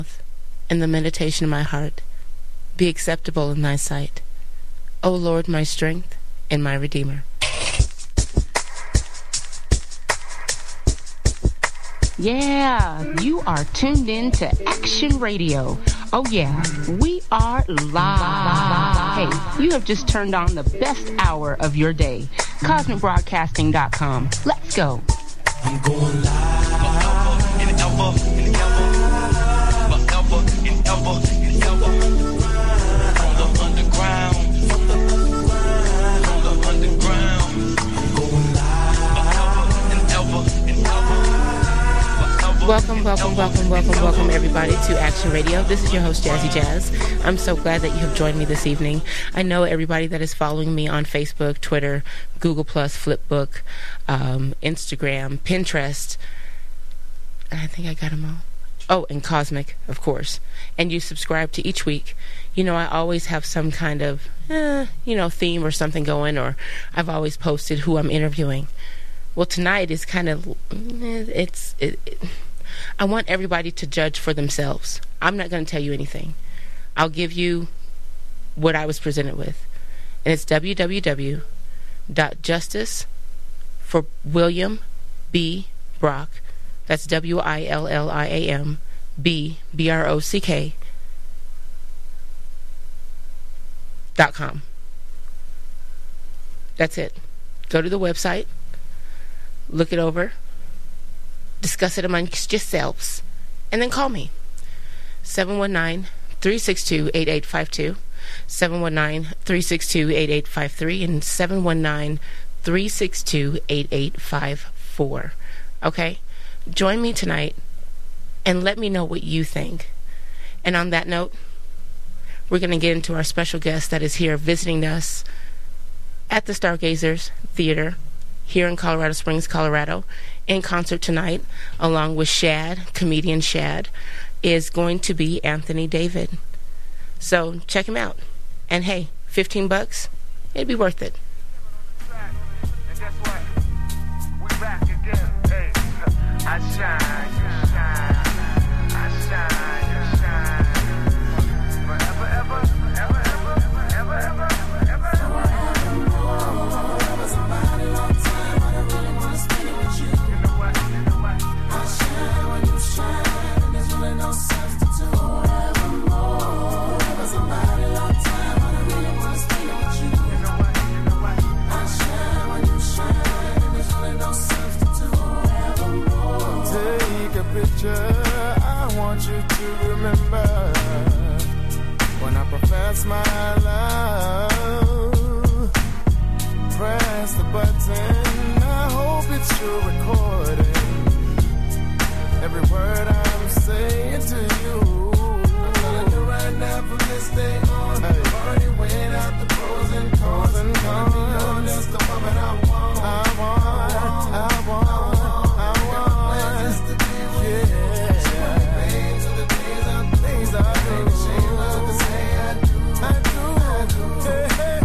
and the meditation of my heart be acceptable in thy sight, O Lord, my strength and my Redeemer. Yeah, you are tuned in to Action Radio. Oh yeah, we are live. Hey, you have just turned on the best hour of your day. CosmicBroadcasting.com. Let's go. I'm going live. Forever and ever and ever. Forever and ever and ever. On the underground. On the underground. I'm going live. Forever and ever and ever. Welcome everybody to Action Radio. This is your host, Jazzy Jazz. I'm so glad that you have joined me this evening. I know everybody that is following me on Facebook, Twitter, Google+, Flipbook, Instagram, Pinterest. I think I got them all. Oh, and Cosmic, of course. And you subscribe to each week. You know, I always have some kind of, theme or something going, or I've always posted who I'm interviewing. Well, tonight is kind of, I want everybody to judge for themselves. I'm not going to tell you anything. I'll give you what I was presented with. And it's www.justice for William B. Brock. That's WILLIAM B BROCK.com. That's it. Go to the website. Look it over. Discuss it amongst yourselves, and then call me. 719-362-8852, 719-362-8853, and 719-362-8854. Okay? Join me tonight, and let me know what you think. And on that note, we're going to get into our special guest that is here visiting us at the Stargazers Theater here in Colorado Springs, Colorado, in concert tonight, along with Shad, comedian Shad, is going to be Anthony David. So check him out. And hey, $15, it'd be worth it. And guess what? We back again. Hey, I shine, you shine. I shine, you shine. Forever, ever, ever, ever, ever, ever, ever, ever. Somebody long time, I don't really want to spend it with you. You know what? I shine when you shine, and there's really no substitute. Forevermore. Somebody long time, I don't really want to spend it with you. You know what? I shine when you shine, and there's really no substitute. Forevermore. Take a picture, I want you to remember when I profess my love. Press the button, I hope it's your recording. Every word I'm saying to you, I'm telling you right now from this day on. I've already weighed out the pros and cons. And you're just the woman I want. I want. Just to be with you. Yeah. Pain to the days I'm ashamed of to say I do. Hey.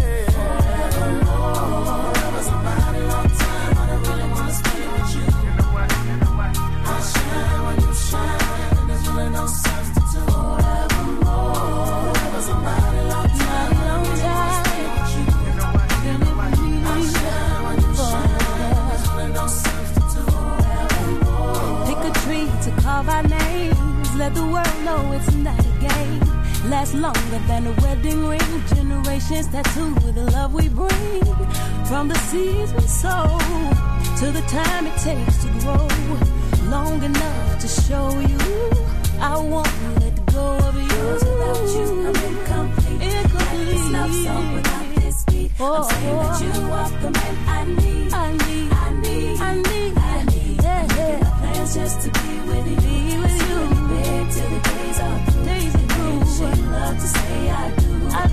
Somebody long time, I don't really want to spend it with you. You know what? I shine when you shine, and there's really no substitute. Forevermore. Somebody long time, I don't really want to spend it with you. You know what? I shine when you shine, and there's really no substitute. Forevermore. Pick a tree to carve our names. Let the world know it's not a game. Last longer than a wedding ring. Generations tattooed with the love we bring. From the seeds we sow to the time it takes to grow. Long enough to show you I won't let go of you. Without you, I'm incomplete. Like this love song without this beat. I'm saying that you are the man I need. I need. Yeah. My plans just to be with you. Bed till the days are through. She love to say I do.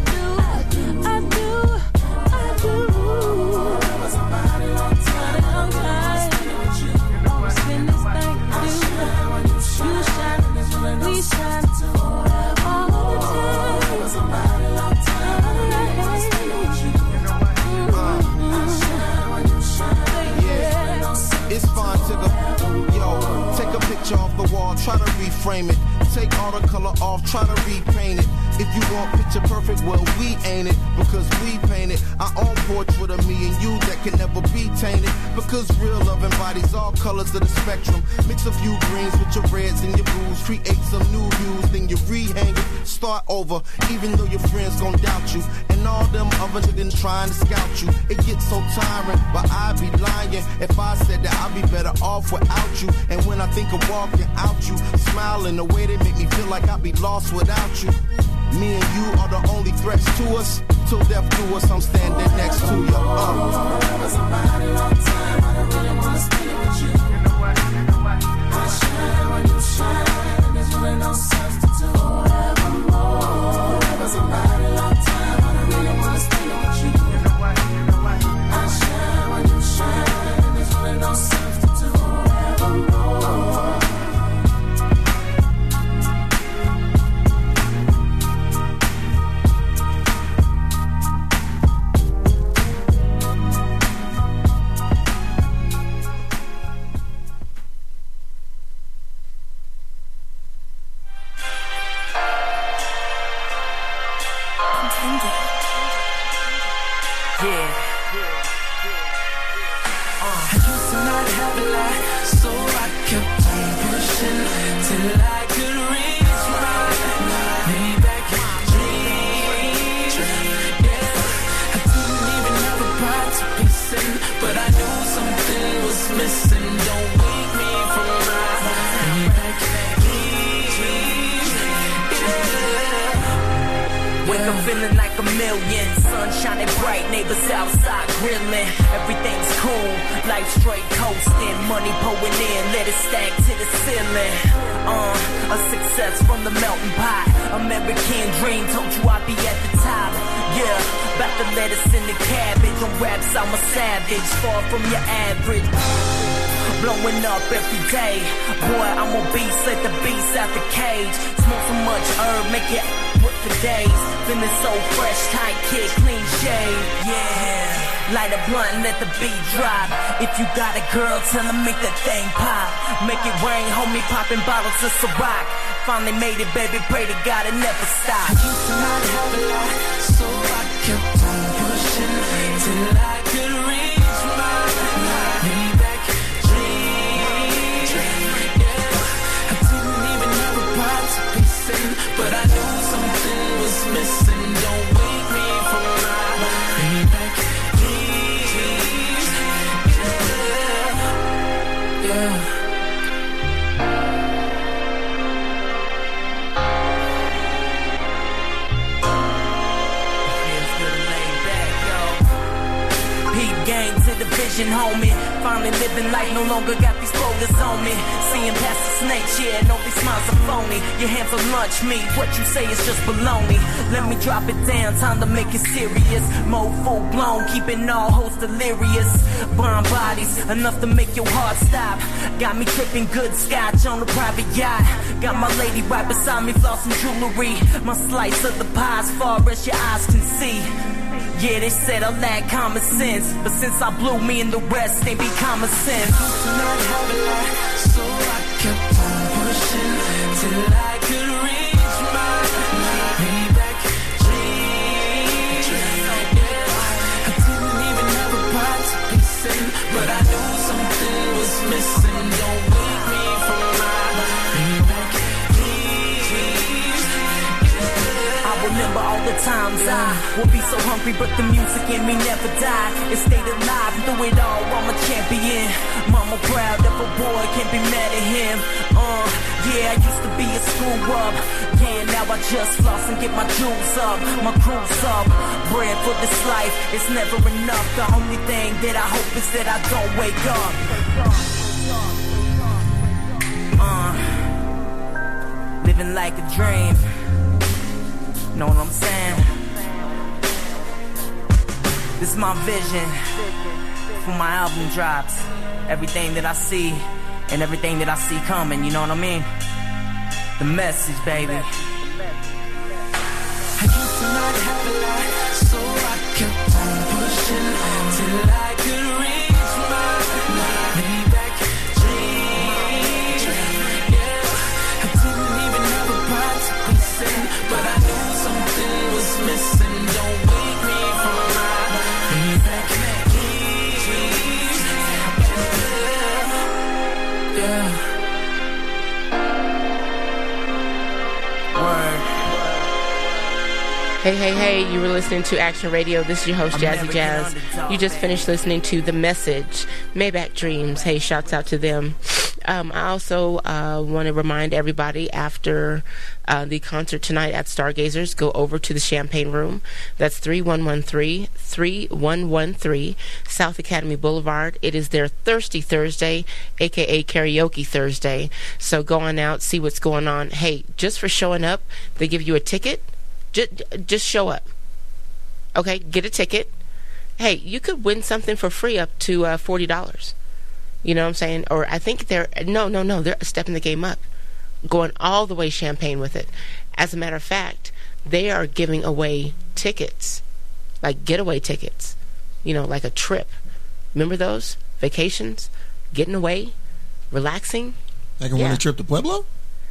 Somebody long time, I don't really spend it with you. You know what? Spend this thing I shine when you shine. You shine, There's really no we shine. substitute. All the time. Somebody long time, I don't really want to spend it with you. You know what? I shine when you shine. There's really no substitute. It's fun to the, yo, take a picture off the wall all, try to reframe it. Take all the color off, try to repaint it. If you want picture perfect, well, we ain't it. Because we painted our own portrait of me and you that can never be tainted. Because real love embodies all colors of the spectrum. Mix a few greens with your reds and your blues. Create some new hues, then you rehang it. Start over, even though your friends gon' doubt you. And all them other niggas trying to scout you. It gets so tiring, but I'd be lying if I said that I'd be better off without you. And when I think of walking out you, smiling the way they make me feel like I'd be lost without you. Me and you are the only threats to us. Till death do us, I'm standing next to you. Forever somebody long time, I don't really wanna spend it with you. I shine when you shine, there's really no substitute. Forevermore. Forever somebody long time, I don't really wanna spend it with you. I shine when you shine, there's really no substitute. Forevermore. Feeling like a million, sun shining bright, neighbors outside grilling. Everything's cool, life straight coasting, money pouring in, let it stack to the ceiling. A success from the melting pot, American dream, told you I'd be at the top. Yeah, about the lettuce in the cabbage, on raps I'm a savage, far from your average. Blowing up every day, boy I'm a beast, let the beast out the cage. Smoke so much herb, make it work for days. Feeling so fresh, tight kid, clean shave. Yeah, light a blunt and let the beat drop. If you got a girl, tell her make that thing pop. Make it rain, homie, popping bottles of Ciroc. Finally made it, baby, pray to God it never stop. I used to not have a lot, so I kept on pushing till I could reach my Maybach dream. Yeah, I didn't even have a pot to piss in, but I knew something was missing. Don't wake me from my Maybach dream. Yeah. Gang to the vision, homie. Finally living life, no longer got these quotas on me. Seeing past the snakes, yeah, no, these smiles are phony. Your hands on lunch meat, what you say is just baloney. Let me drop it down, time to make it serious. More full blown, keeping all hoes delirious. Bomb bodies, enough to make your heart stop. Got me tripping good scotch on a private yacht. Got my lady right beside me, flossing jewelry. My slice of the pie as far as your eyes can see. Yeah, they said I lack common sense, but since I blew, me and the rest, they be common sense. Not have a lot, so I kept on pushing till I could reach my Maybach dream. Yeah, I didn't even have a pot to piss in, but I knew something was missing. Don't wake me from my Maybach dream. I remember all the times I would be so hungry, but the music in me never died. It stayed alive through it all. I'm a champion. Mama proud of a boy, can't be mad at him. Yeah, I used to be a screw up. Yeah, now I just floss and get my jewels up, my crew's up. Bread for this life, it's never enough. The only thing that I hope is that I don't wake up. Living like a dream. Know what I'm saying? This is my vision for my album drops. Everything that I see and everything that I see coming, you know what I mean? The message, baby. I used to not have a lot, so I kept on pushing till I could reach my Maybach dream. Yeah, Hey, you were listening to Action Radio. This is your host, Jazzy Jazz. You just finished listening to The Message, Maybach Dreams. Hey, shouts out to them. I also want to remind everybody after the concert tonight at Stargazers, go over to the Champagne Room. That's 3113 South Academy Boulevard. It is their Thirsty Thursday, a.k.a. Karaoke Thursday. So go on out, see what's going on. Hey, just for showing up, they give you a ticket. Just show up. Okay, get a ticket. Hey, you could win something for free up to $40. You know what I'm saying? Or I think they're stepping the game up, going all the way champagne with it. As a matter of fact, they are giving away tickets, like getaway tickets, like a trip. Remember those? Vacations, getting away, relaxing. I can win a trip to Pueblo?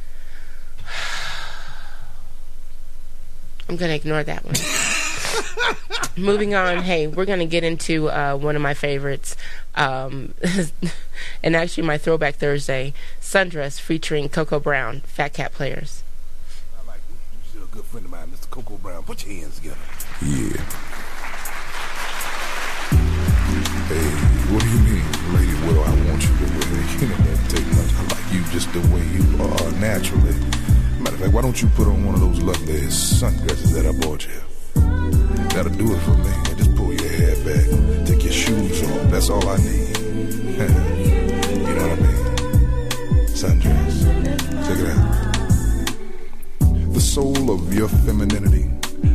I'm going to ignore that one. Moving on. Hey, we're going to get into one of my favorites. And actually my Throwback Thursday, Sundress featuring Coco Brown, Fat Cat Players. I like you. A good friend of mine, Mr. Coco Brown. Put your hands together. Yeah. Hey, what do you mean, lady? Well, I want you to really, take much. I like you just the way you are naturally. Matter of fact, why don't you put on one of those lovely sundresses that I bought you? That'll do it for me. Just pull your hair back, take your shoes off. That's all I need. You know what I mean? Sundress. Check it out. The soul of your femininity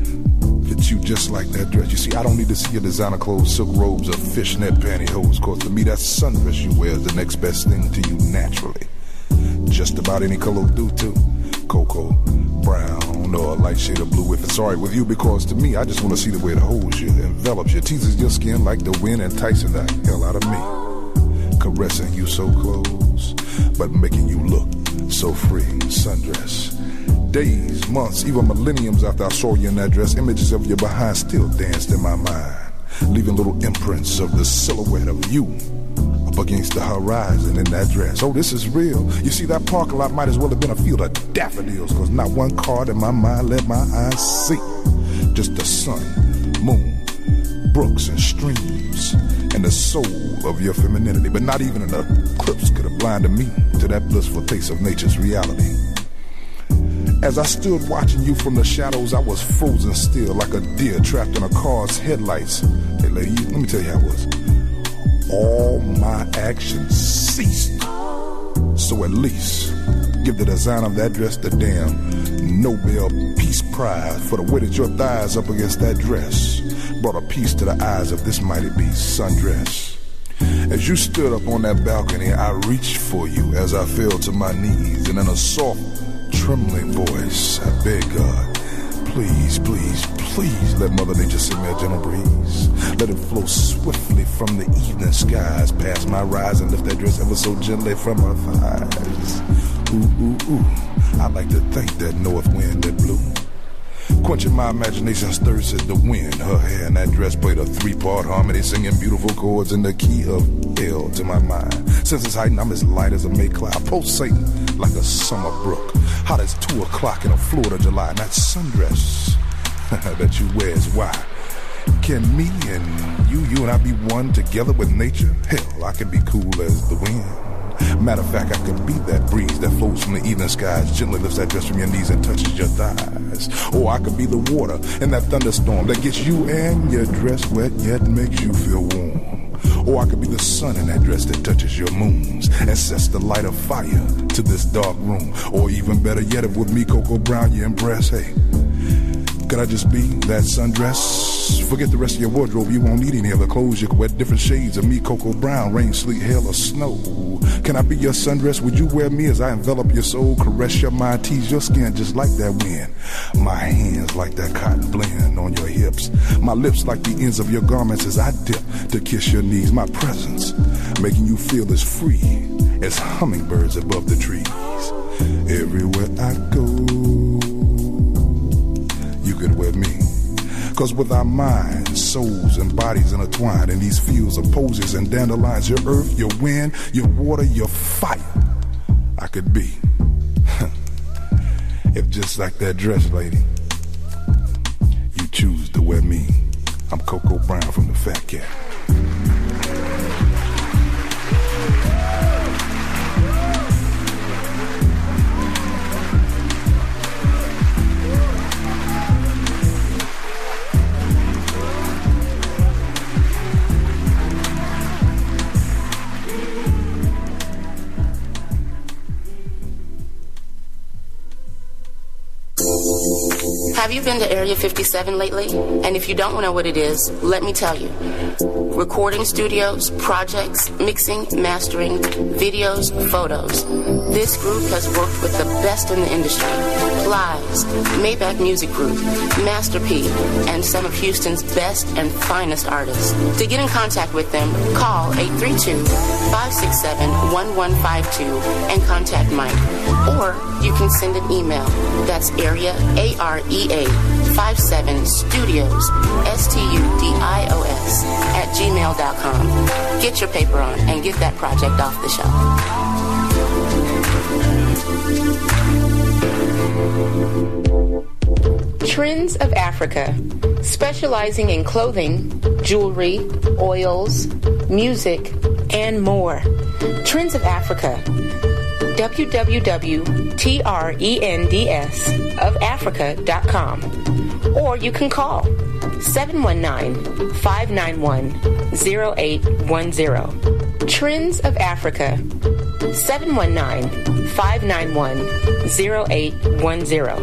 fits you just like that dress. You see, I don't need to see your designer clothes, silk robes, or fishnet pantyhose. Cause to me, that sundress you wear is the next best thing to you naturally. Just about any color will do too. Cocoa, brown, or a light shade of blue if it's alright with you, because to me, I just want to see the way it holds you, envelops you, teases your skin like the wind, enticing the hell out of me. Caressing you so close, but making you look so free. Sundress. Days, months, even millenniums after I saw you in that dress, images of your behind still danced in my mind, leaving little imprints of the silhouette of you up against the horizon in that dress. Oh, this is real. You see, that parking lot might as well have been a field of daffodils, cause not one card in my mind let my eyes see. Just the sun, moon, brooks and streams, and the soul of your femininity. But not even an eclipse could have blinded me to that blissful taste of nature's reality. As I stood watching you from the shadows, I was frozen still like a deer trapped in a car's headlights. Hey lady, let me tell you how it was. All my actions ceased. So at least give the design of that dress the damn Nobel Peace Prize for the way that your thighs up against that dress brought a peace to the eyes of this mighty beast, Sundress. As you stood up on that balcony, I reached for you as I fell to my knees, and in a soft, trembling voice, I begged God, please, please, please let Mother Nature send me a gentle breeze. Let it flow swiftly from the evening skies past my rise and lift that dress ever so gently from her thighs. Ooh, ooh, ooh, I like to think that north wind that blew, quenching my imagination's thirst as the wind. Her hair in that dress played a three-part harmony, singing beautiful chords in the key of L to my mind. Since it's heightened, I'm as light as a May cloud, pulsating like a summer brook, hot as 2 o'clock in a Florida July. And that sundress that you wear is why. Can me and you and I be one together with nature? Hell, I can be cool as the wind. Matter of fact, I could be that breeze that flows from the evening skies, gently lifts that dress from your knees and touches your thighs. Or I could be the water in that thunderstorm that gets you and your dress wet yet makes you feel warm. Or I could be the sun in that dress that touches your moons and sets the light of fire to this dark room. Or even better yet, if with me, Coco Brown, you impress, hey, could I just be that sundress? Forget the rest of your wardrobe, you won't need any other clothes. You can wear different shades of me, Coco Brown, rain, sleet, hail, or snow. Can I be your sundress? Would you wear me as I envelop your soul, caress your mind, tease your skin just like that wind? My hands like that cotton blend on your hips, my lips like the ends of your garments as I dip to kiss your knees. My presence making you feel as free as hummingbirds above the trees. Everywhere I go, you could wear me. Cause with our minds, souls, and bodies intertwined in these fields of posies and dandelions, your earth, your wind, your water, your fire, I could be If just like that dress, lady, you choose to wear me, I'm Coco Brown from the Fat Cat. Have you been to Area 57 lately? And if you don't know what it is, let me tell you. Recording studios, projects, mixing, mastering, videos, photos. This group has worked with the best in the industry. Plies, Maybach Music Group, Master P, and some of Houston's best and finest artists. To get in contact with them, call 832-567-1152 and contact Mike. Or you can send an email. That's area, AREA 57 Studios, STUDIOS @gmail.com. Get your paper on and get that project off the shelf. Trends of Africa, specializing in clothing, jewelry, oils, music, and more. Trends of Africa. www.trendofafrica.com, or you can call 719-591-0810. Trends of Africa, 719-591-0810.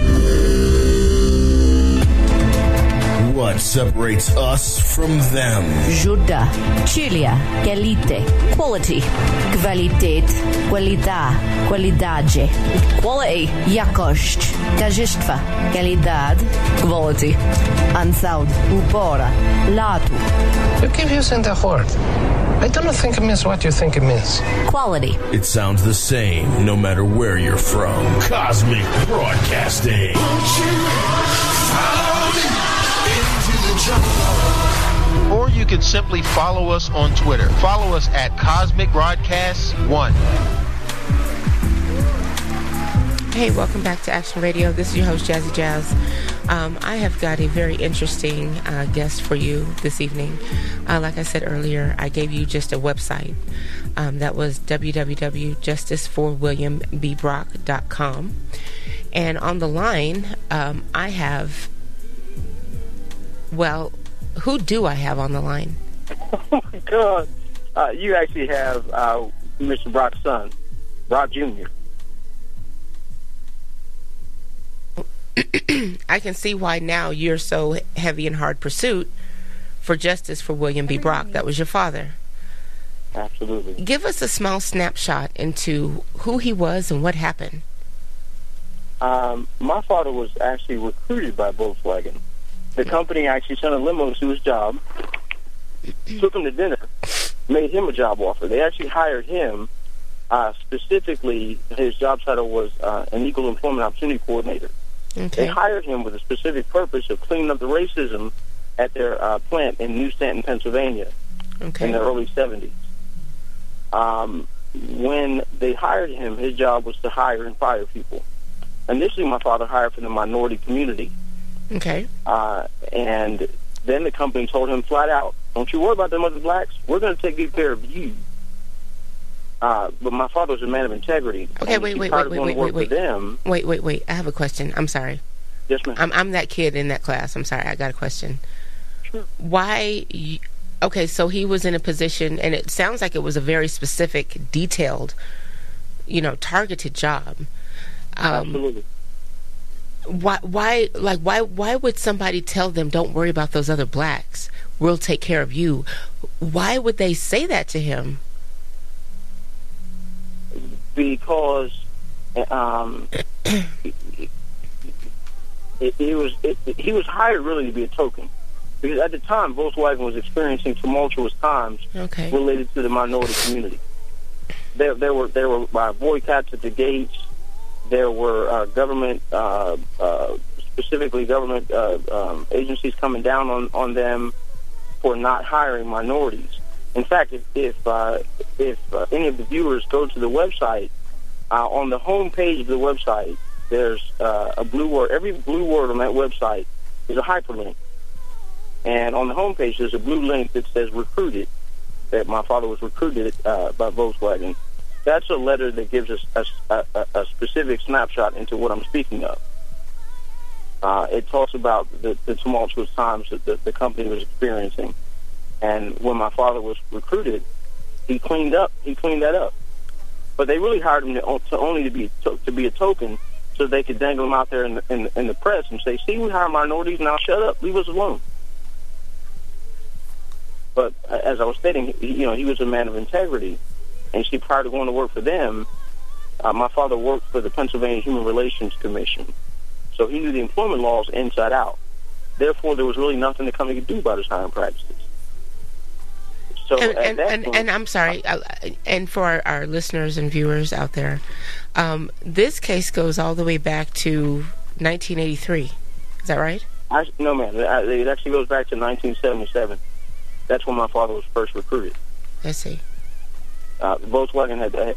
What separates us from them? Juda, Chilia, Galite, quality, kvalitet, qualidad, qualidade, quality, jakość, kajistwa, qualidad, quality, ansaud, upora, latu. You keep using the word. I don't think it means what you think it means. Quality. It sounds the same no matter where you're from. Cosmic Broadcasting. Or you can simply follow us on Twitter. Follow us at Cosmic Broadcast 1. Hey, welcome back to Action Radio. This is your host, Jazzy Jazz. I have got a very interesting guest for you this evening. Like I said earlier, I gave you just a website. That was www.justiceforwilliambrock.com. And on the line, I have... Well, who do I have on the line? Oh, my God. You actually have Mr. Brock's son, Brock Jr. I can see why now you're so heavy in hard pursuit for justice for William B. Brock. That was your father. Absolutely. Give us a small snapshot into who he was and what happened. My father was actually recruited by Volkswagen. The company actually sent a limo to his job, took him to dinner, made him a job offer. They actually hired him. Specifically, his job title was an Equal Employment Opportunity Coordinator. Okay. They hired him with a specific purpose of cleaning up the racism at their plant in New Stanton, Pennsylvania, in the early 70s. When they hired him, his job was to hire and fire people. Initially, my father hired from the minority community. Okay. And then the company told him flat out, don't you worry about them other blacks. We're going to take good care of you. But my father was a man of integrity. Okay, wait. Wait. I have a question. I'm sorry. Yes, ma'am. I'm that kid in that class. I'm sorry. I got a question. Sure. Why... Okay, so he was in a position, and it sounds like it was a very specific, detailed, targeted job. Absolutely. Why would somebody tell them, don't worry about those other blacks, we'll take care of you? Why would they say that to him? Because he was hired really to be a token. Because at the time, Volkswagen was experiencing tumultuous times related to the minority community. There were boycotts at the gates. There were government, specifically government agencies coming down on them for not hiring minorities. In fact, if any of the viewers go to the website, on the home page of the website, there's a blue word. Every blue word on that website is a hyperlink. And on the homepage, there's a blue link that says recruited, that my father was recruited by Volkswagen. That's a letter that gives us a specific snapshot into what I'm speaking of. It talks about the tumultuous times that the company was experiencing. And when my father was recruited, he cleaned that up. But they really hired him to be a token, so they could dangle him out there in the press and say, "See, we hire minorities, now shut up, leave us alone." But as I was stating, he was a man of integrity. And see, prior to going to work for them, my father worked for the Pennsylvania Human Relations Commission. So he knew the employment laws inside out. Therefore, there was really nothing the company could do about his hiring practices. So and I'm sorry, and for our listeners and viewers out there, this case goes all the way back to 1983. Is that right? No, ma'am. It actually goes back to 1977. That's when my father was first recruited. I see. Volkswagen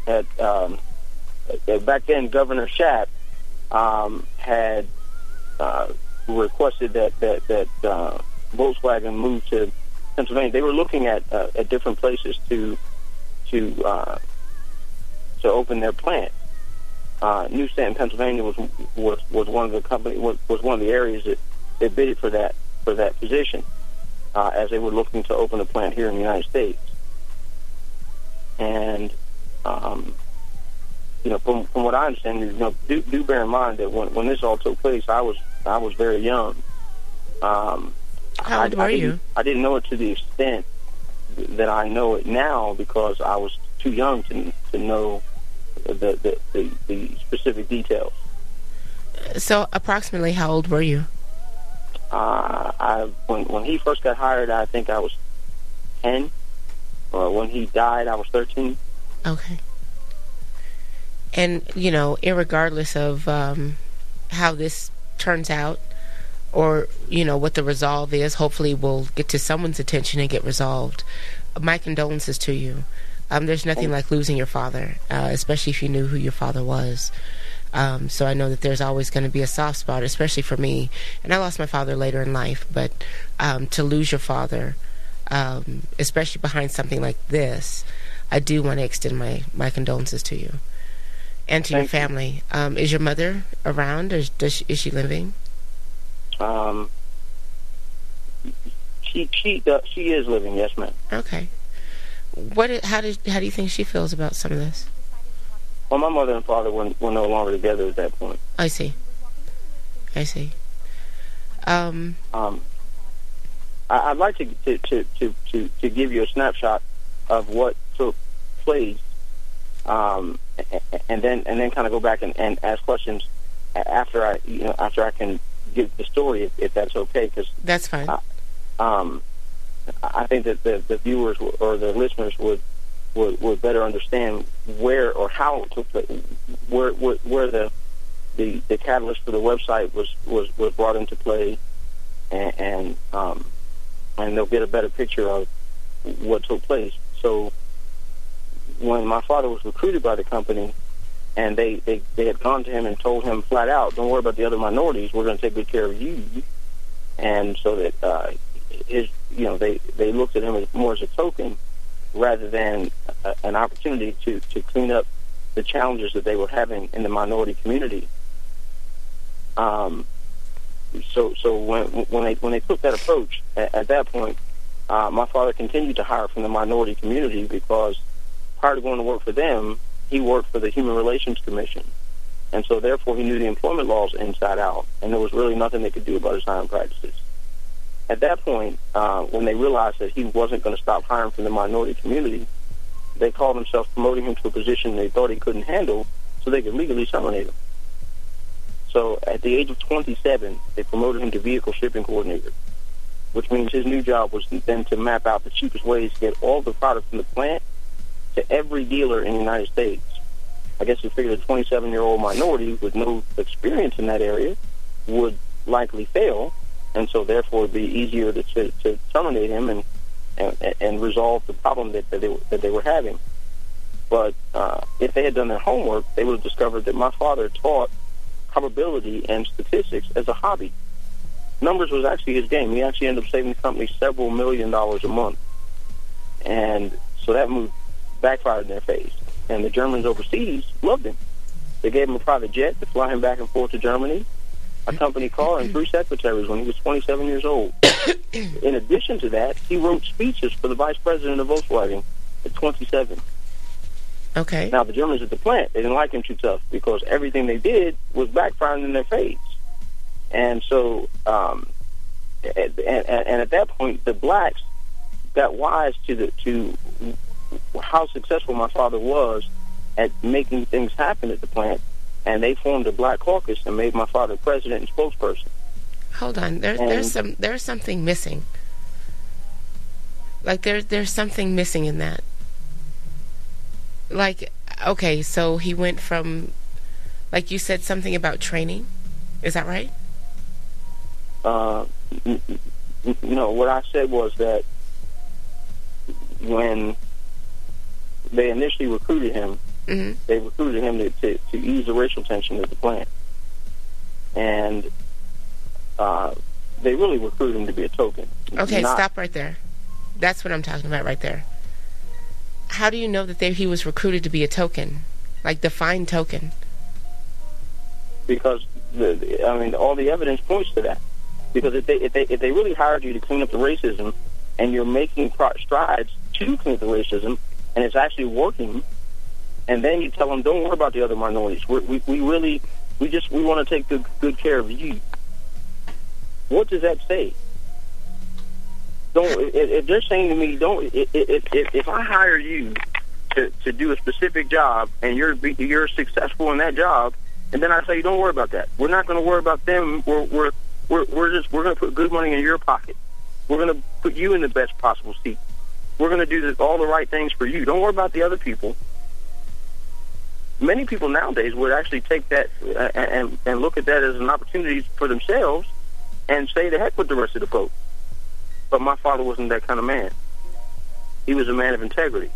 had back then, Governor Schatt had requested that Volkswagen move to Pennsylvania. They were looking at different places to open their plant. New Stanton, Pennsylvania was one of the areas that bid for that position, as they were looking to open a plant here in the United States. And from what I understand, do bear in mind that when this all took place, I was very young. How old were you? I didn't know it to the extent that I know it now, because I was too young to know the specific details. So, approximately, how old were you? When he first got hired, I think I was 10. When he died, I was 13. Okay. And, irregardless of how this turns out, or, what the resolve is, hopefully we'll get to someone's attention and get resolved. My condolences to you. There's nothing like losing your father, especially if you knew who your father was. So I know that there's always going to be a soft spot, especially for me. And I lost my father later in life, but to lose your father, especially behind something like this, I do want to extend my condolences to you and to your family. Is your mother around, or is she living? She is living, yes, ma'am. Okay. How do you think she feels about some of this? Well, my mother and father were no longer together at that point. I see. I'd like to give you a snapshot of what took place, and then kind of go back and ask questions after I can give the story, if that's okay. Cause, that's fine. I think that the viewers or the listeners would better understand where or how it took place, where the catalyst for the website was brought into play, and they'll get a better picture of what took place. So when my father was recruited by the company, and they had gone to him and told him flat out, "Don't worry about the other minorities. We're going to take good care of you." And so that they looked at him more as a token rather than an opportunity to clean up the challenges that they were having in the minority community. So when they took that approach at that point, my father continued to hire from the minority community, because prior to going to work for them, he worked for the Human Relations Commission, and so therefore he knew the employment laws inside out, and there was really nothing they could do about his hiring practices. At that point, when they realized that he wasn't going to stop hiring from the minority community, they called themselves promoting him to a position they thought he couldn't handle, so they could legally terminate him. So at the age of 27, they promoted him to vehicle shipping coordinator, which means his new job was then to map out the cheapest ways to get all the product from the plant to every dealer in the United States. I guess you figured a 27-year-old minority with no experience in that area would likely fail, and so therefore it would be easier to terminate him and resolve the problem that they were having. But if they had done their homework, they would have discovered that my father taught probability and statistics as a hobby. Numbers was actually his game. He actually ended up saving the company several $1 million a month. And so that move backfired in their face. And the Germans overseas loved him. They gave him a private jet to fly him back and forth to Germany, a company car, and 3 secretaries when he was 27 years old. In addition to that, he wrote speeches for the vice president of Volkswagen at 27. Okay. Now, the Germans at the plant, they didn't like him too tough because everything they did was backfiring in their face. And so, and at that point, the blacks got wise to how successful my father was at making things happen at the plant, and they formed a black caucus and made my father president and spokesperson. Hold on, there's something missing. Like there's something missing in that. Like, okay, so he went from, like you said, something about training. Is that right? No, what I said was that when they initially recruited him, they recruited him to ease the racial tension at the plant. And they really recruited him to be a token. Okay, stop right there. That's what I'm talking about right there. How do you know that he was recruited to be a token? Like, define token. Because, all the evidence points to that. Because if they really hired you to clean up the racism, and you're making strides to clean up the racism, and it's actually working, and then you tell them, don't worry about the other minorities. We want to take good care of you. What does that say? If they're saying to me, if I hire you to do a specific job and you're successful in that job, and then I tell you, don't worry about that. We're not going to worry about them. We're going to put good money in your pocket. We're going to put you in the best possible seat. We're going to do all the right things for you. Don't worry about the other people. Many people nowadays would actually take that and look at that as an opportunity for themselves and say, the heck with the rest of the folks. But my father wasn't that kind of man. He was a man of integrity.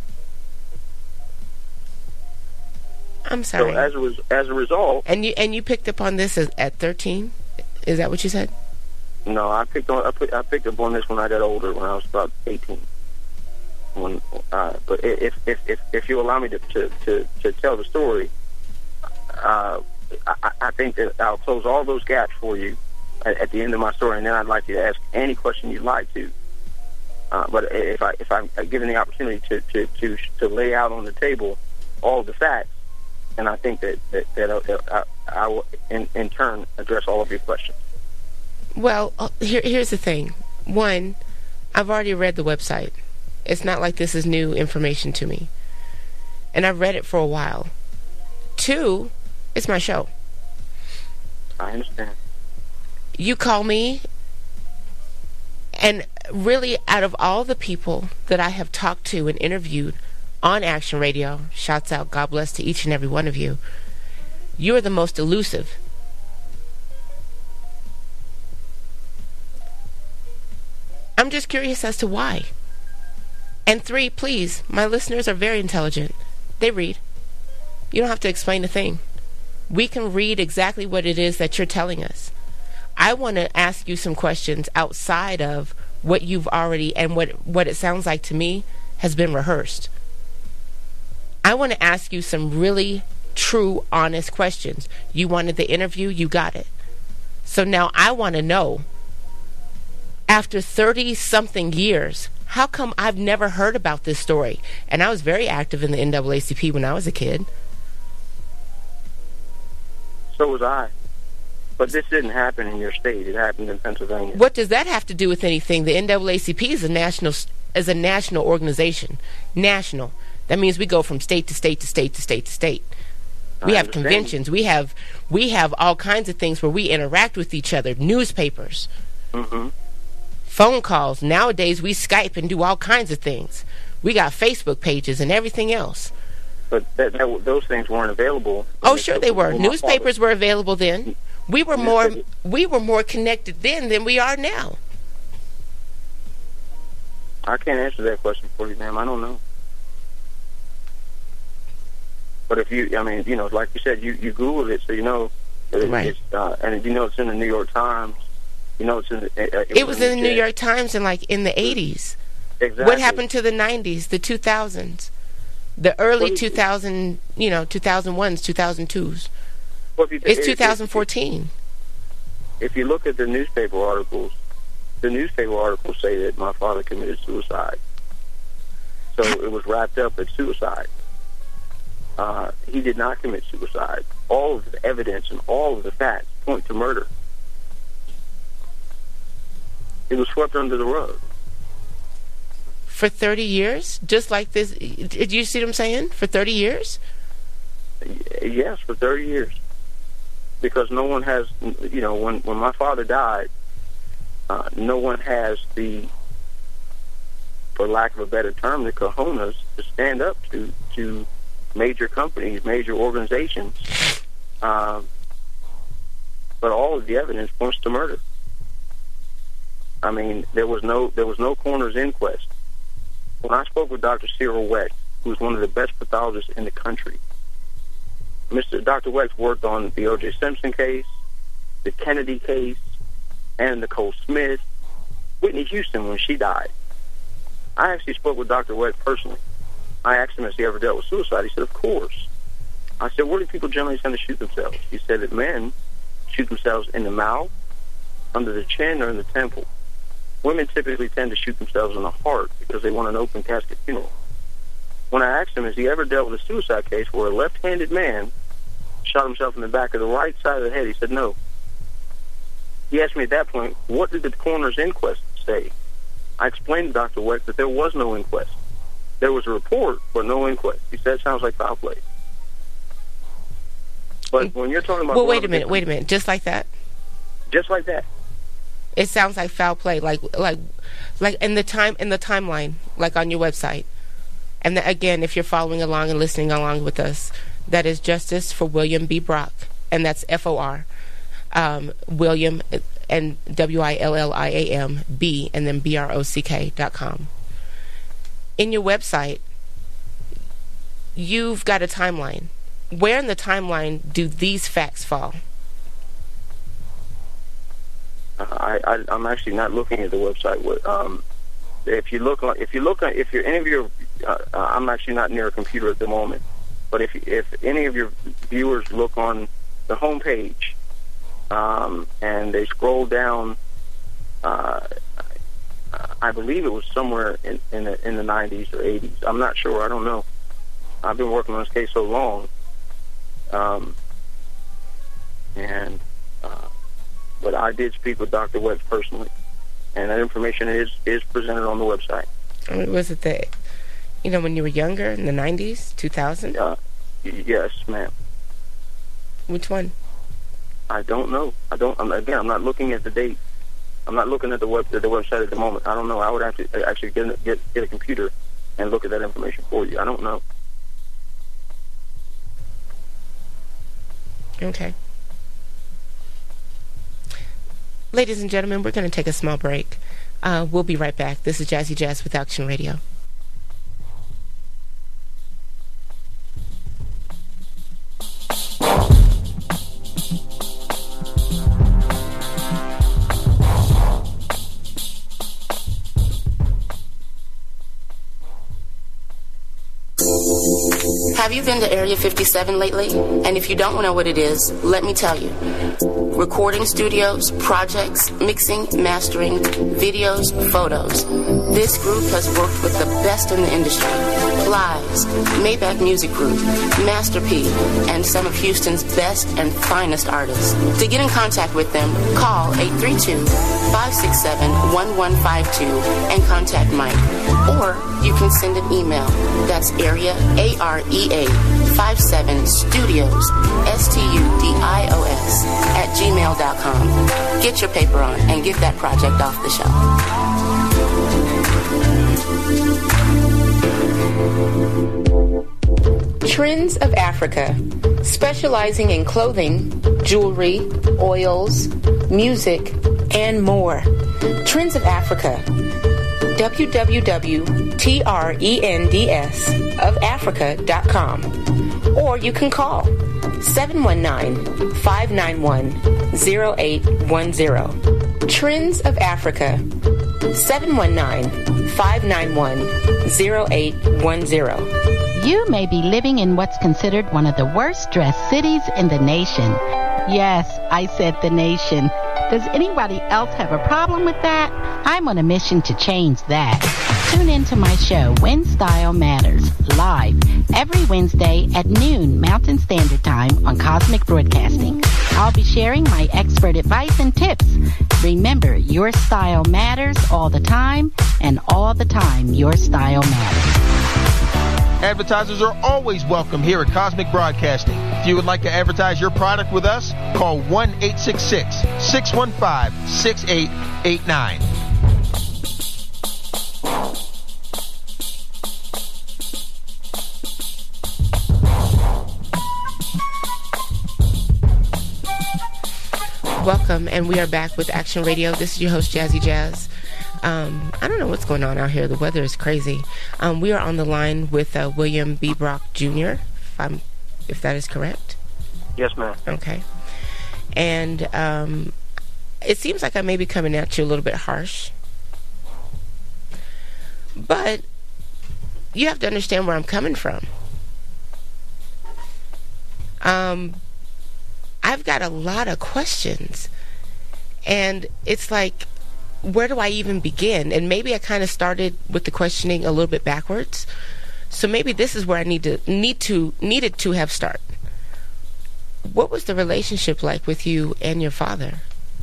I'm sorry. So as a result, and you picked up on this at 13. Is that what you said? No, I picked up on this when I got older, when I was about 18. But if you allow me to tell the story, I think that I'll close all those gaps for you at the end of my story, and then I'd like you to ask any question you'd like to. But if I'm given the opportunity to lay out on the table all the facts, and I think that I will in turn address all of your questions. Well, here's the thing. One, I've already read the website. It's not like this is new information to me. And I've read it for a while. Two, it's my show. I understand. You call me, and really out of all the people that I have talked to and interviewed on Action Radio, shouts out, God bless to each and every one of you, you're the most elusive. I'm just curious as to why. And three, please, my listeners are very intelligent. They read. You don't have to explain a thing. We can read exactly what it is that you're telling us. I want to ask you some questions outside of what you've already, and what it sounds like to me has been rehearsed. I want to ask you some really true, honest questions. You wanted the interview, you got it. So now I want to know, after 30-something years, how come I've never heard about this story? And I was very active in the NAACP when I was a kid. So was I. But this didn't happen in your state. It happened in Pennsylvania. What does that have to do with anything? The NAACP is a national organization. National. That means we go from state to state to state to state to state. We have conventions. We have all kinds of things where we interact with each other. Newspapers. Mm-hmm. Phone calls. Nowadays we Skype and do all kinds of things. We got Facebook pages and everything else. But those things weren't available. Oh, sure they were. Newspapers were available then. We were more connected then than we are now. I can't answer that question for you, ma'am. I don't know. But if you, like you said, you Googled it, so you know Right. And you know, it's in the New York Times. You know, it's in. It was in the New York Times in the 80s. Exactly. What happened to the 90s, the 2000s, the early 2000, 2001s, 2002s? Well, it's 2014. If you look at the newspaper articles say that my father committed suicide. So it was wrapped up as suicide. He did not commit suicide. All of the evidence and all of the facts point to murder. It was swept under the rug. For 30 years? Just like this? Did you see what I'm saying? For 30 years? Yes, for 30 years. Because no one has, when my father died, no one has the, for lack of a better term, the cojones to stand up to major companies, major organizations. But all of the evidence points to murder. I mean, there was no coroner's inquest. When I spoke with Dr. Cyril Wecht, who is one of the best pathologists in the country, Dr. Wecht worked on the O.J. Simpson case, the Kennedy case, and Nicole Smith, Whitney Houston when she died. I actually spoke with Dr. Wecht personally. I asked him, has he ever dealt with suicide? He said, of course. I said, where do people generally tend to shoot themselves? He said that men shoot themselves in the mouth, under the chin, or in the temple. Women typically tend to shoot themselves in the heart because they want an open casket funeral. When I asked him, has he ever dealt with a suicide case where a left-handed man shot himself in the back of the right side of the head, he said no. He asked me at that point, what did the coroner's inquest say? I explained to Dr. Wecht that there was no inquest. There was a report, but no inquest. He said it sounds like foul play. But when you're talking about... Well, wait a minute. Just like that? Just like that. It sounds like foul play, like in the timeline, like on your website. And again, if you're following along and listening along with us, that is Justice for William B. Brock, and that's FOR. William and WILLIAM B and then BROCK.com. In your website, you've got a timeline. Where in the timeline do these facts fall? I'm actually not looking at the website. I'm actually not near a computer at the moment. But if any of your viewers look on the homepage, and they scroll down, I believe it was somewhere in the 90s or 80s. I'm not sure. I don't know. I've been working on this case so long, but I did speak with Dr. Wecht personally, and that information is presented on the website. Was it when you were younger in the 90s, 2000? Yes, ma'am. Which one? I don't know. I'm not looking at the date. I'm not looking at the website at the moment. I don't know. I would have to actually get a computer and look at that information for you. I don't know. Okay. Ladies and gentlemen, we're going to take a small break. We'll be right back. This is Jazzy Jazz with Action Radio. Have you been to Area 57 lately? And if you don't know what it is, let me tell you. Recording studios, projects, mixing, mastering, videos, photos. This group has worked with the best in the industry. Lives, Maybach Music Group, Master P, and some of Houston's best and finest artists. To get in contact with them, call 832-567-1152 and contact Mike. Or you can send an email. That's area, AREA 57 Studios, STUDIOS @gmail.com. Get your paper on and get that project off the shelf. Trends of Africa, specializing in clothing, jewelry, oils, music, and more. Trends of Africa. www.trendofafrica.com, or you can call 719-591-0810. Trends of Africa, 719-591-0810. You may be living in what's considered one of the worst dressed cities in the nation. Yes, I said the nation. Does anybody else have a problem with that? I'm on a mission to change that. Tune in to my show, When Style Matters, live every Wednesday at noon Mountain Standard Time on Cosmic Broadcasting. I'll be sharing my expert advice and tips. Remember, your style matters all the time, and all the time your style matters. Advertisers are always welcome here at Cosmic Broadcasting. If you would like to advertise your product with us, call 1-866-615-6889. Welcome, and we are back with Action Radio. This is your host, Jazzy Jazz. I don't know what's going on out here. The weather is crazy. We are on the line with William B. Brock Jr., if that is correct. Yes, ma'am. Okay. And it seems like I may be coming at you a little bit harsh. But you have to understand where I'm coming from. I've got a lot of questions. And it's like, where do I even begin? And maybe I kind of started with the questioning a little bit backwards. So maybe this is where I needed to have start. What was the relationship like with you and your father?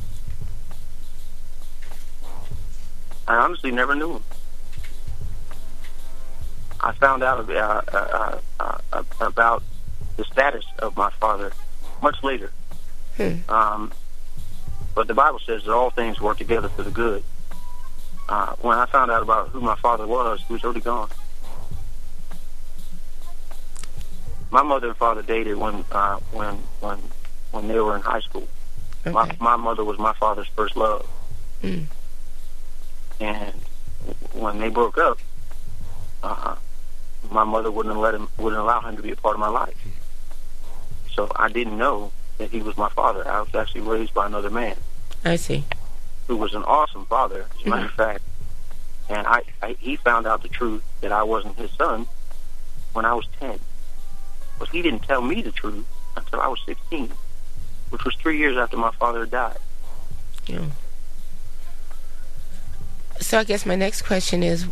I honestly never knew him. I found out about the status of my father much later. But the Bible says that all things work together for the good. When I found out about who my father was, he was already gone. My mother and father dated when they were in high school. Okay. My mother was my father's first love. And when they broke up, my mother wouldn't allow him to be a part of my life. So I didn't know that he was my father. I was actually raised by another man. I see. Who was an awesome father, as a matter of fact. And he found out the truth that I wasn't his son when I was 10. But he didn't tell me the truth until I was 16, which was 3 years after my father had died. Yeah. So I guess my next question is,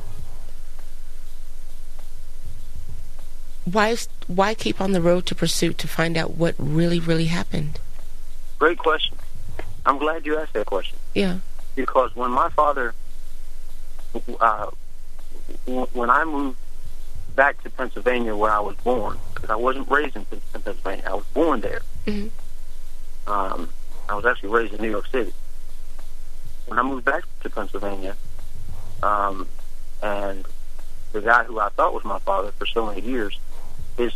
why keep on the road to pursuit to find out what really, really happened? Great question. I'm glad you asked that question. Yeah. Because when my father, when I moved back to Pennsylvania where I was born, because I wasn't raised in Pennsylvania, I was born there. Mm-hmm. I was actually raised in New York City. When I moved back to Pennsylvania, and the guy who I thought was my father for so many years, his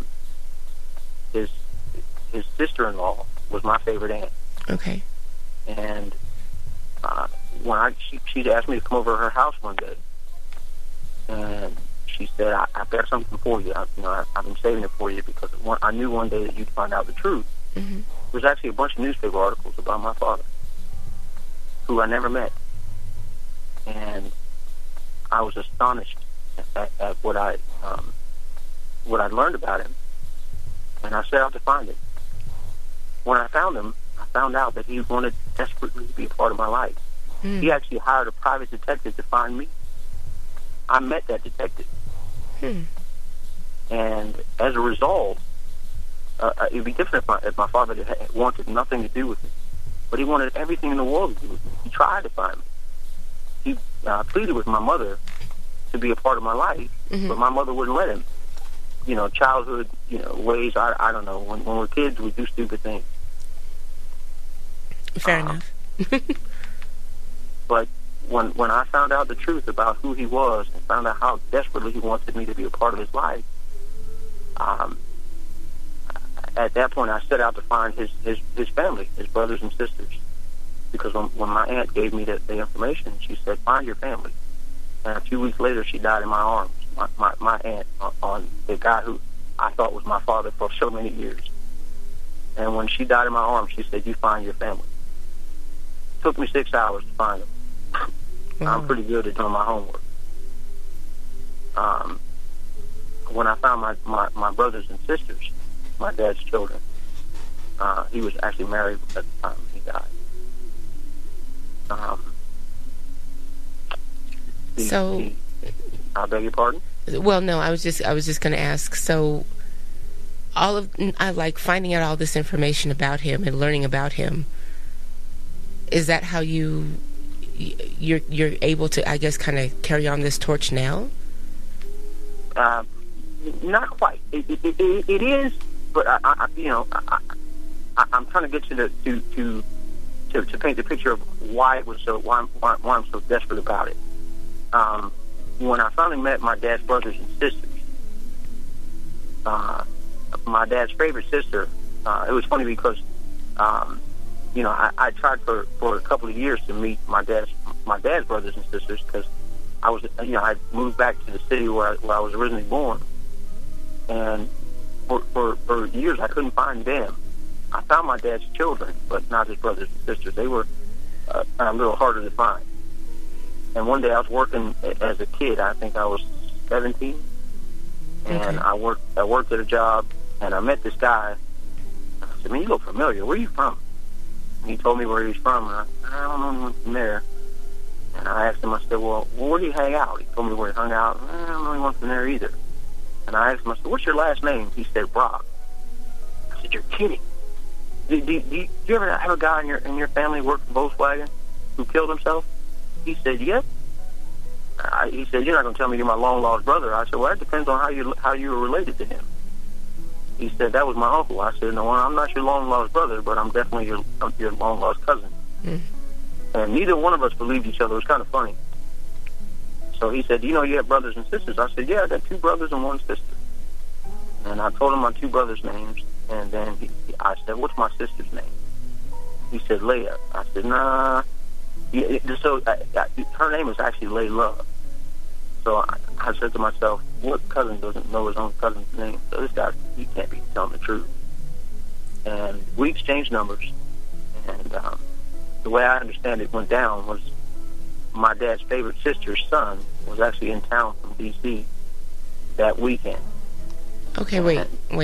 sister-in-law was my favorite aunt. Okay. And when she'd asked me to come over to her house one day, and she said, "I've got something for you. I've been saving it for you because I knew one day that you'd find out the truth." Mm-hmm. There was actually a bunch of newspaper articles about my father, who I never met, and I was astonished at what I learned about him, and I set out to find him. When I found him, I found out that he wanted desperately to be a part of my life. Mm. He actually hired a private detective to find me. I met that detective. Hmm. And as a result, it would be different if my father wanted nothing to do with me. But he wanted everything in the world to do with me. He tried to find me. He pleaded with my mother to be a part of my life, mm-hmm. but my mother wouldn't let him. Childhood, ways, I don't know. When we're kids, we do stupid things. Fair enough. But when I found out the truth about who he was and found out how desperately he wanted me to be a part of his life, at that point I set out to find his family, his brothers and sisters. Because when my aunt gave me the information, she said, "Find your family." And a few weeks later, she died in my arms. My aunt, on the guy who I thought was my father for so many years. And when she died in my arms, she said, "You find your family." It took me 6 hours to find them. I'm pretty good at doing my homework. When I found my brothers and sisters, my dad's children, he was actually married at the time he died. I beg your pardon? Well, no, I was just going to ask. So, I like finding out all this information about him and learning about him. Is that how you're able to, I guess, kind of carry on this torch now? Not quite. It is, but I'm trying to get you to paint the picture of why it was why I'm so desperate about it. When I finally met my dad's brothers and sisters, my dad's favorite sister, it was funny because I tried for a couple of years to meet my dad's brothers and sisters, because I was I moved back to the city where I was originally born, and for years I couldn't find them. I found my dad's children, but not his brothers and sisters. They were a little harder to find. And one day I was working as a kid. I think I was 17, and I worked at a job, and I met this guy. I said, "Man, you look familiar. Where are you from?" And he told me where he was from, and I don't know anyone from there. And I asked him, I said, "Well, where do you hang out?" He told me where he hung out. I don't know anyone from there either. And I asked him, I said, "What's your last name?" He said, "Brock." I said, "You're kidding. Do you ever have a guy in your family work for Volkswagen who killed himself?" He said, "Yep." He said, "You're not going to tell me you're my long-lost brother." I said, "Well, that depends on how you were related to him." He said, "That was my uncle." I said, "No, I'm not your long-lost brother, but I'm definitely your long-lost cousin." And neither one of us believed each other. It was kind of funny. So he said, "Do you know you have brothers and sisters?" I said, "Yeah, I got 2 brothers and 1 sister." And I told him my 2 brothers' names. And then I said, "What's my sister's name?" He said, "Leah." I said, "Nah." So her name is actually Layla. So I said to myself, what cousin doesn't know his own cousin's name? So this guy, he can't be telling the truth. And we exchanged numbers. And the way I understand it went down was my dad's favorite sister's son was actually in town from D.C. that weekend. Okay, wait.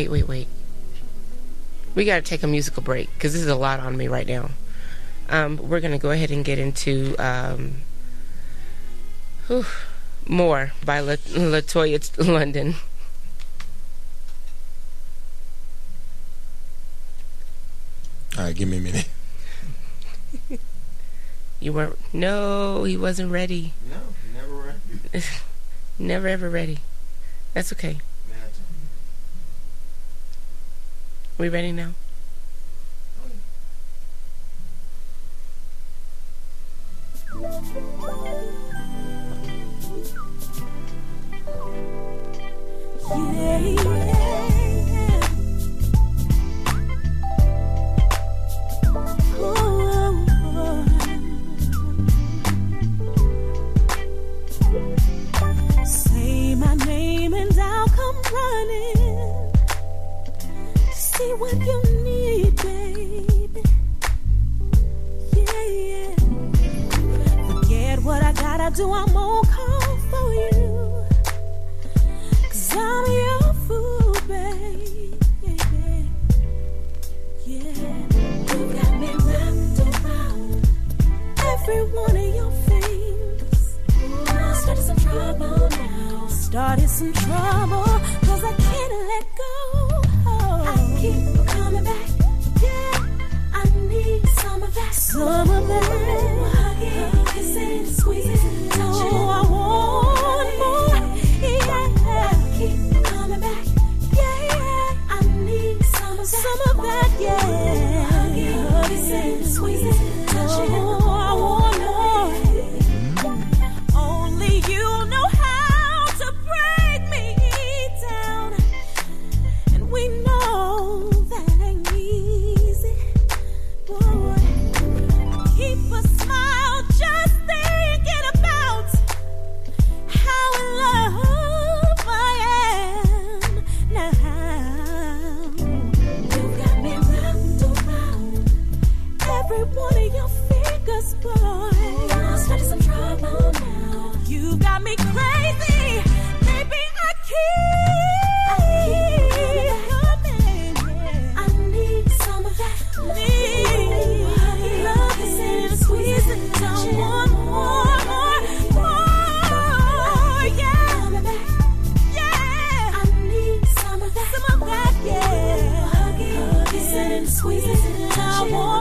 We got to take a musical break because this is a lot on me right now. We're going to go ahead and get into more by LaToya London. All right, give me a minute. You weren't... No, he wasn't ready. No, never ready. Never ever ready. That's okay. We ready now? Say my name and I'll come running. See what you need, baby. Yeah. Forget what I gotta do, I'm gonna call for you. 'Cause I'm your fool, baby. Yeah. You got me wrapped around every one of your fingers. Started some trouble now. Started some trouble, 'cause I can't let go. I keep coming back. Yeah, I need some of that. Some of that. Hugging, kissing, squeezing, touching. Oh, I want more. Yeah, I keep coming back. Yeah, I need some of that. Some of that, yeah. Hugging, kissing, squeezing, touching. Oh, I want more. Only you know how to break me down. And we know that ain't easy. Boy, keep a smile just way your fingers glide. I'm starting some trouble now. You got me crazy, baby. I need some of that. Love is in squeezing down more. Yeah. I need some of that. Yeah. Squeeze it down more.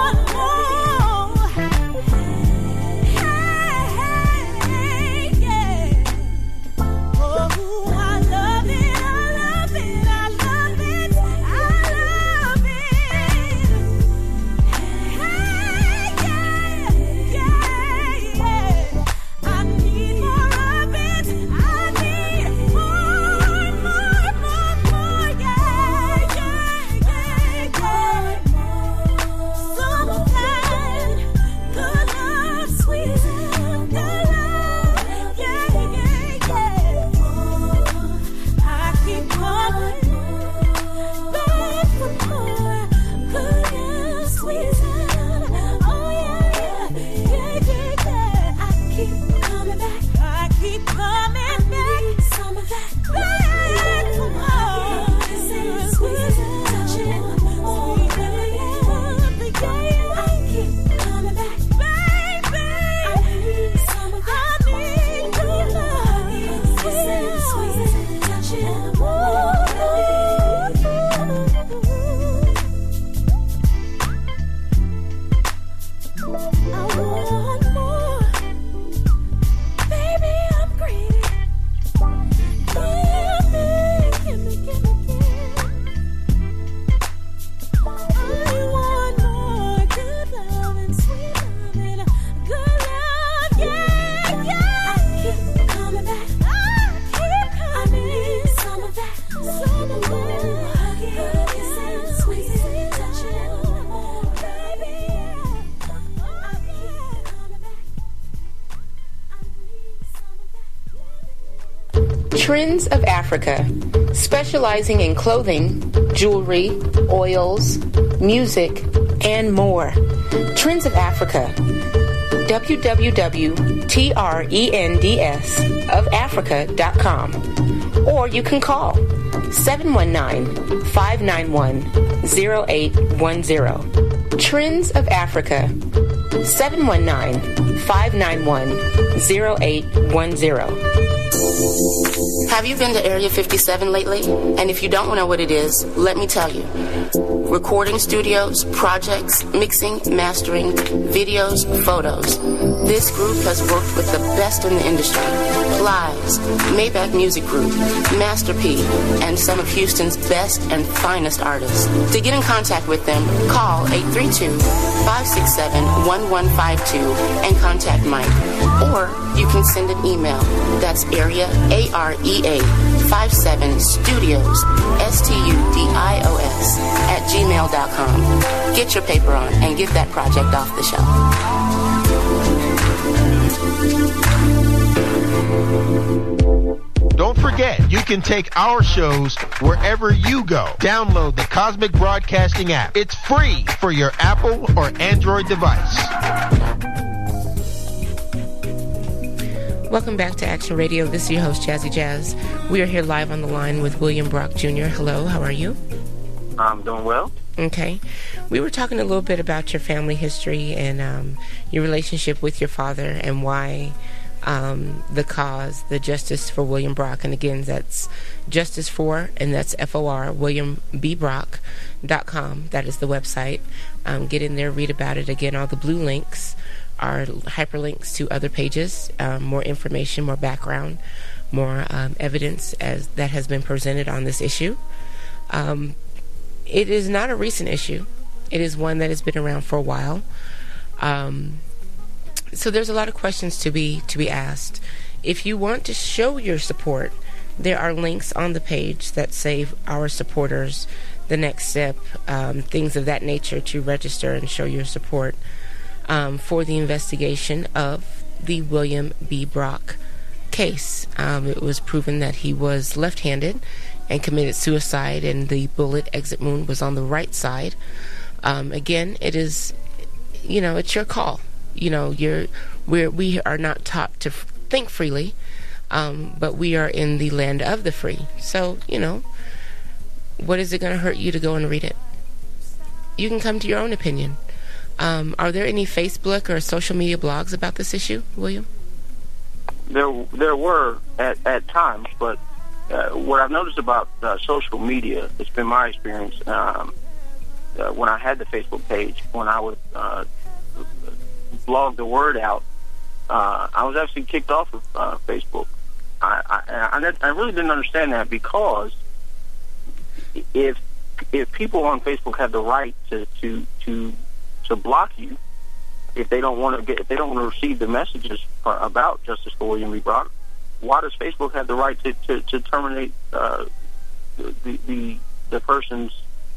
Trends of Africa, specializing in clothing, jewelry, oils, music, and more. Trends of Africa. www.trendsofafrica.com, or you can call 719-591-0810. Trends of Africa, 719-591-0810. Have you been to Area 57 lately? And if you don't know what it is, let me tell you. Recording studios, projects, mixing, mastering, videos, photos. This group has worked with the best in the industry. Plies, Maybach Music Group, Master P, and some of Houston's best and finest artists. To get in contact with them, call 832-567-1152 and contact Mike. Or you can send an email. That's AREA57studios, STUDIOS, @gmail.com. Get your paper on and get that project off the shelf. Don't forget, you can take our shows wherever you go. Download the Cosmic Broadcasting app. It's free for your Apple or Android device. Welcome back to Action Radio. This is your host, Jazzy Jazz. We are here live on the line with William Brock Jr. Hello, how are you? I'm doing well. Okay. We were talking a little bit about your family history and your relationship with your father and why the cause, the Justice for William Brock, and again, that's Justice for, and that's FOR, WilliamBBrock.com. That is the website. Get in there, read about it. Again, all the blue links are hyperlinks to other pages, more information, more background, more evidence as that has been presented on this issue. It is not a recent issue. It is one that has been around for a while. So there's a lot of questions to be asked. If you want to show your support, there are links on the page that say our supporters, the next step, things of that nature to register and show your support for the investigation of the William B. Brock case. It was proven that he was left-handed and committed suicide, and the bullet exit wound was on the right side. Again, it is it's your call. We are not taught to think freely, but we are in the land of the free. So, what is it going to hurt you to go and read it? You can come to your own opinion. Are there any Facebook or social media blogs about this issue, William? There were at times, but what I've noticed about social media, it's been my experience, when I had the Facebook page, when I would blog the word out, I was actually kicked off of Facebook. I really didn't understand that, because if people on Facebook have the right to block you, if they don't want to receive the messages about Justice for William B. Brock, why does Facebook have the right to terminate the person's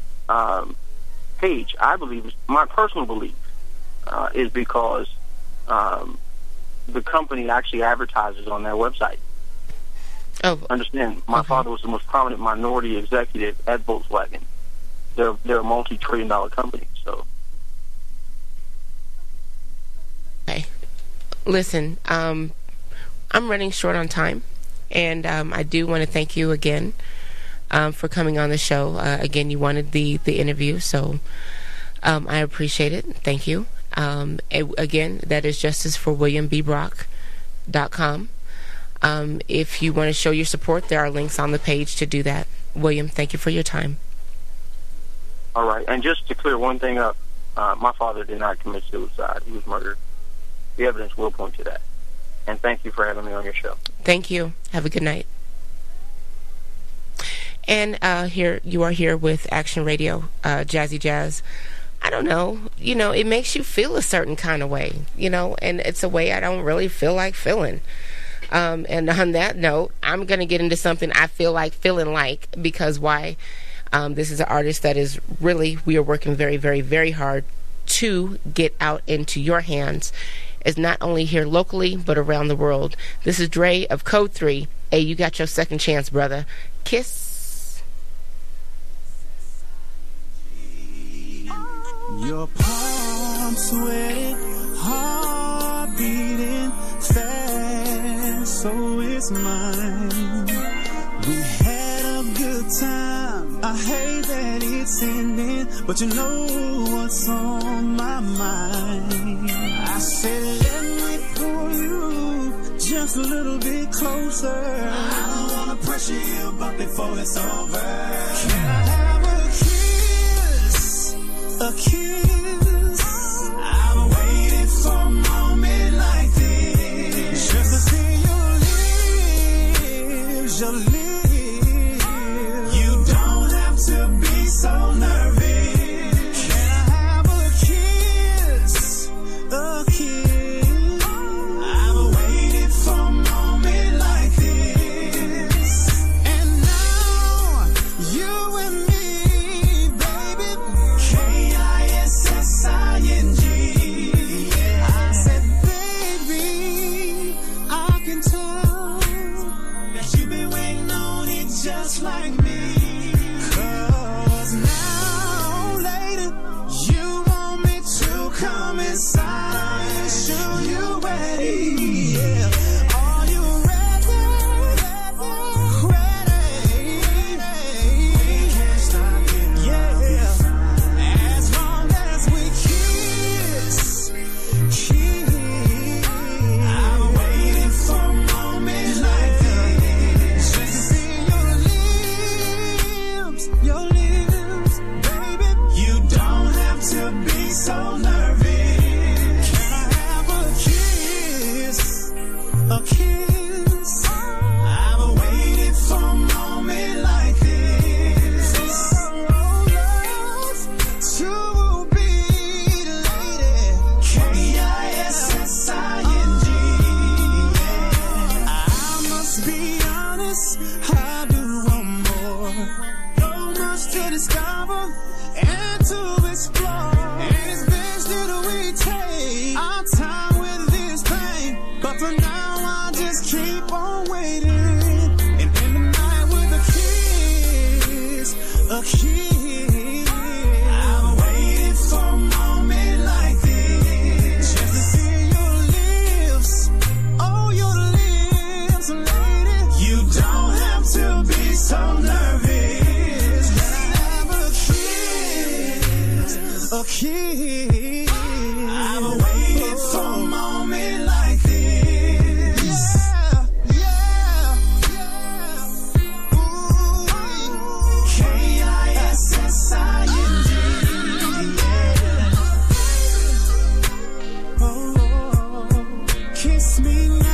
page? I believe, my personal belief, is because the company actually advertises on their website. Oh, understand? My father was the most prominent minority executive at Volkswagen. They're a multi-trillion-dollar company. So, okay. Listen, I'm running short on time, and I do want to thank you again for coming on the show. Again, you wanted the interview, so I appreciate it. Thank you. Again, that is justiceforwilliambrock.com. If you want to show your support, there are links on the page to do that. William, thank you for your time. All right. And just to clear one thing up, my father did not commit suicide. He was murdered. The evidence will point to that. And thank you for having me on your show. Thank you. Have a good night. And here you are here with Action Radio, Jazzy Jazz. I don't know, it makes you feel a certain kind of way, and it's a way I don't really feel like feeling. And on that note, I'm going to get into something I feel like feeling like, because why? This is an artist that is really, we are working very, very, very hard to get out into your hands. It's not only here locally, but around the world. This is Dre of Code 3. Hey, you got your second chance, brother. Kiss. Your palms sweating, heart beating fast, so is mine. We had a good time, I hate that it's ending, but you know what's on my mind. I said let me pull you just a little bit closer. I don't wanna pressure you, but before it's over, can I have a kiss? I've waited for a moment like this, just to see your lips. You don't have to be so nervous. Can I have a kiss? A kiss. I've waited for a moment like this, and now you and me. Just like me, 'cause now, lady, you want me to come inside and show you ready. Yeah. Are you ready? We can't stop it. Yeah. As long as we kiss. I'm waiting for a moment like this. Your lips, baby. You don't have to be so nervous. Can I have a kiss? A kiss. I've waited for a moment like this. To be lady. K-I-S-S-I-N-G. I must be honest, I do want more. To discover and to explore, and it's best that we take our time with this thing. But for now, I'll just keep on waiting, and in the night with a kiss, I've waited for a moment like this. kiss. I've waited for a moment like this. Yeah. Ooh, K-I-S-S-I-N-G. Yeah. Oh, kiss me now.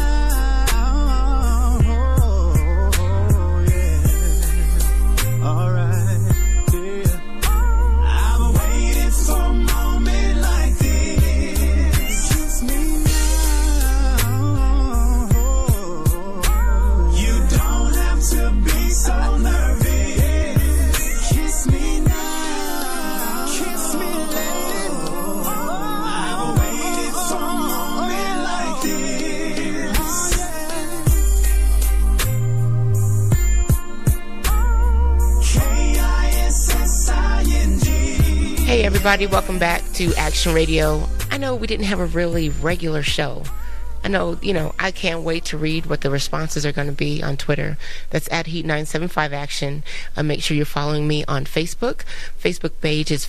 Hey everybody, welcome back to Action Radio. I know we didn't have a really regular show. I know, I can't wait to read what the responses are going to be on Twitter. That's at Heat975Action. Make sure you're following me on Facebook. Facebook page is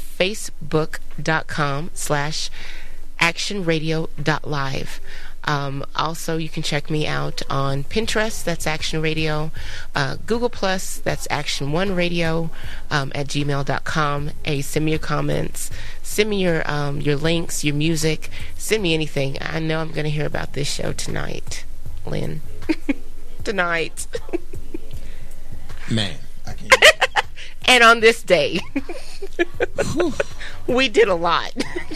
facebook.com/actionradio.live. Also, you can check me out on Pinterest, that's Action Radio, Google Plus, that's Action One Radio, at gmail.com. Hey, send me your comments, send me your links, your music, send me anything. I know I'm going to hear about this show tonight, Lynn. Tonight. Man, I can't. And on this day, we did a lot.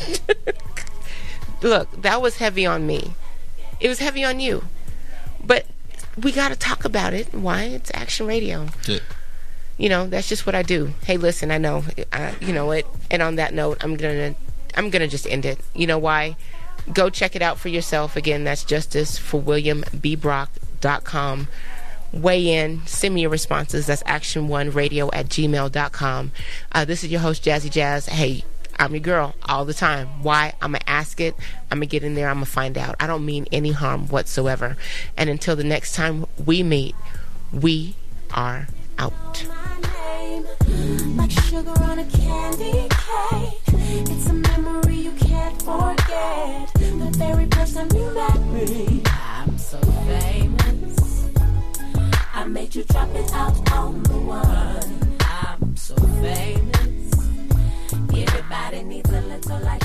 Look, that was heavy on me. It was heavy on you. But we got to talk about it. Why? It's Action Radio. Yeah. That's just what I do. Hey, listen, I know. You know what? And on that note, I'm gonna just end it. You know why? Go check it out for yourself. Again, that's justiceforwilliambrock.com. Weigh in. Send me your responses. That's action1radio@gmail.com. This is your host, Jazzy Jazz. Hey, I'm your girl all the time. Why? I'm going to ask it. I'm going to get in there. I'm going to find out. I don't mean any harm whatsoever. And until the next time we meet, we are out. Like sugar on a candy cake. It's a memory you can't forget. The very first time you met me. I'm so famous. I made you drop it out on the one. I'm so famous. Everybody needs a little like